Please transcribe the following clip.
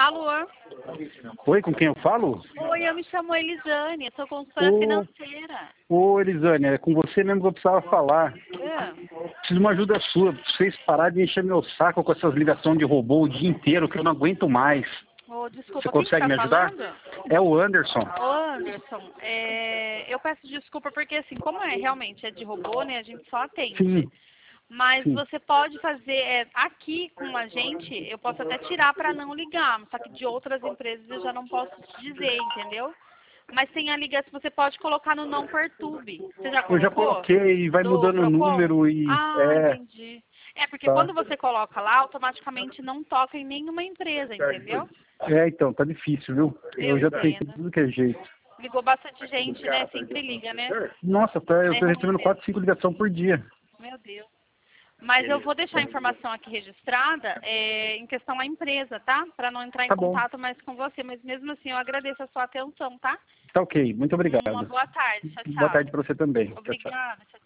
Alô? Oi, com quem eu falo? Oi, eu me chamo Elisane, eu sou consultora financeira. Ô, Elisane, é com você mesmo que eu precisava falar. Preciso de uma ajuda sua, pra vocês pararem de encher meu saco com essas ligações de robô o dia inteiro, que eu não aguento mais. Oh, desculpa, Você quem consegue tá me ajudar? falando? É o Anderson. Ô, Anderson, eu peço desculpa porque, assim, como realmente é de robô, né, a gente só atende. Sim. Mas Sim. você pode fazer, aqui com a gente, eu posso até tirar para não ligar, só que de outras empresas eu já não posso te dizer, entendeu? Mas tem a ligação, você pode colocar no não perturbe. Você já colocou? Eu já coloquei, vai Do mudando o Procon? número e... Entendi. Porque Tá. quando você coloca lá, automaticamente não toca em nenhuma empresa, entendeu? Então, tá difícil, viu? Eu já tentei entendo. tudo que é jeito. Ligou bastante gente, né? Sempre liga, né? Nossa, eu tô É ruim recebendo mesmo. 4, 5 ligações por dia. Meu Deus. Mas eu vou deixar a informação aqui registrada em questão à empresa, tá? Para não entrar em Tá bom. contato mais com você. Mas mesmo assim, eu agradeço a sua atenção, tá? Tá ok, muito obrigado. Uma boa tarde. Tchau, tchau. Boa tarde pra você também. Tchau, tchau. Obrigada. Tchau.